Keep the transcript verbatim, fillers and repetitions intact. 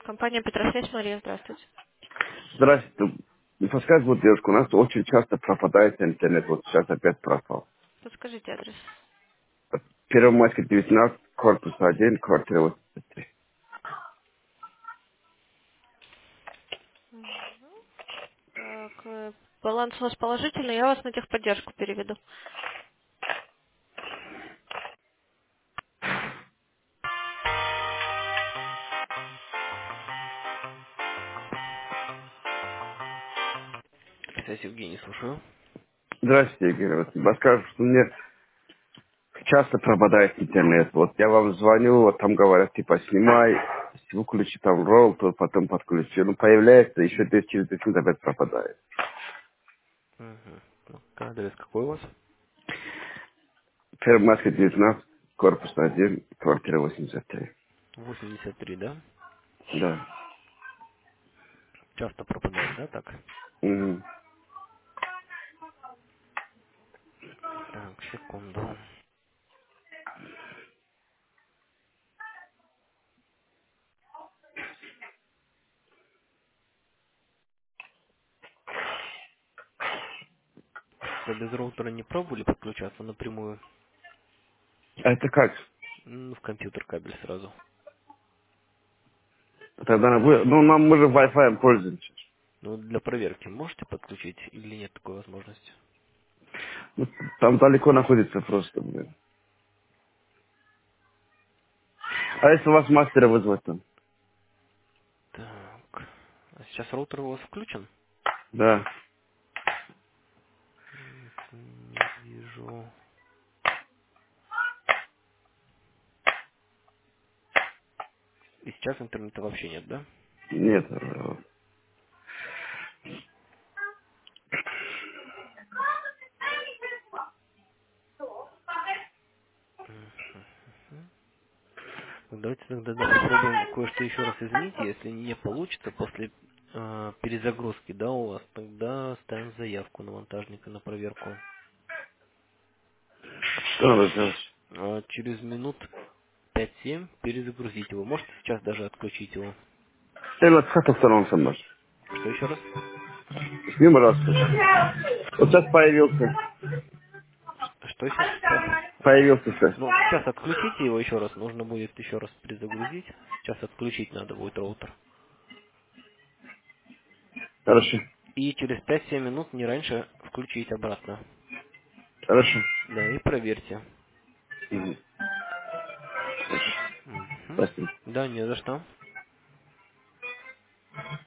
Компания Петросвязь, Мария, здравствуйте. Здравствуйте. Не подскажете, вот, девушка, у нас очень часто пропадает интернет. Вот сейчас опять пропал. Подскажите адрес. Первомайская, девятнадцать, корпус один, квартира восемьдесят три. Так, э, баланс у вас положительный, я вас на техподдержку переведу. Связь, Евгений, слушаю. Здравствуйте, Игорь. Вот, подскажете, что мне часто пропадает интернет. Вот я вам звоню, вот там говорят, типа, снимай, выключи там роутер, потом подключи. Ну, появляется, еще десять через десять минут опять пропадает. Угу. Ну, адрес какой у вас? Первомайская, девятнадцать, корпус один, квартира восемьдесят три. восемьдесят три, да? Да. Часто пропадает, да, так? Мгм. Так, секунду. Вы без роутера не пробовали подключаться напрямую? А это как? М, В компьютер кабель сразу. Тогда она будет... Ну, нам мы же Wi-Fi пользуемся. Ну, для проверки можете подключить или нет такой возможности? Ну, там далеко находится просто, блин. А если вас мастера вызвать там? Так. А сейчас роутер у вас включен? Да. М, Не вижу. И сейчас интернета вообще нет, да? Нет. э, Мгм. Ну, давайте тогда да, попробуем кое-что еще раз изменить. Если не получится после э, перезагрузки, да, у вас, тогда ставим заявку на монтажника на проверку. Что надо сделать? А через минут пять-семь перезагрузить его. Можете сейчас даже отключить его. Я вот как втором со мной. Что еще раз? С ним раз. Вот сейчас появился. Что сейчас? Сейчас. Появился сейчас. Ну, сейчас отключите его еще раз. Нужно будет еще раз перезагрузить. Сейчас отключить надо будет роутер. Хорошо. И через пять-семь минут, не раньше, включить обратно. Хорошо. Да, и проверьте. Мгм. Мгм. Спасибо. Да, не за что.